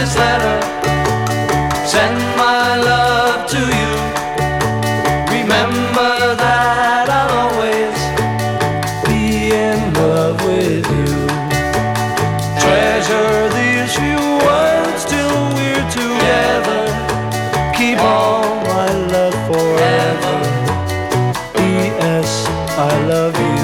this letter, send my love to you. Remember that I'll always be in love with you. Treasure these few words till we're together. Keep all my love forever. P.S. I love you.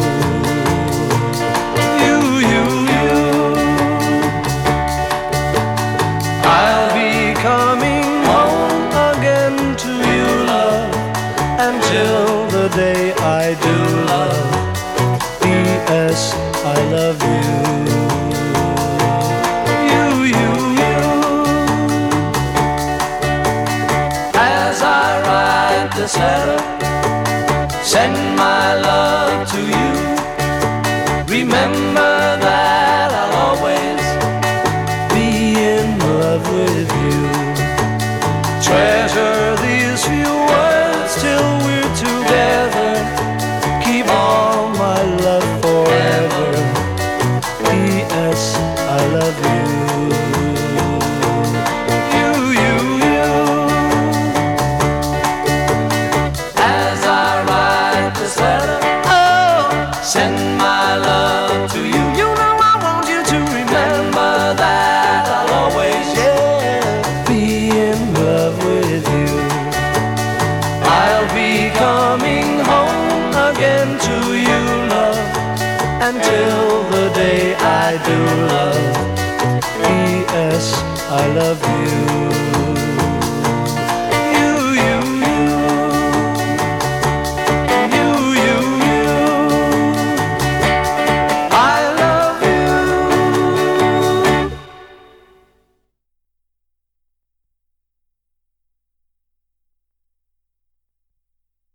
I'll be coming home again to you, love, until the day I do, love. P.S. I love you. As I write this letter, send my love to you. Remember that I'll always be in love with you. Treasure these few words till we're together. Keep all my love forever. P.S. I love you. As I write this letter, send my love to you. You know I want you to remember that I'll always be in love with you. I'll be coming home again to you, love, until the day I do, love. P.S. I love you.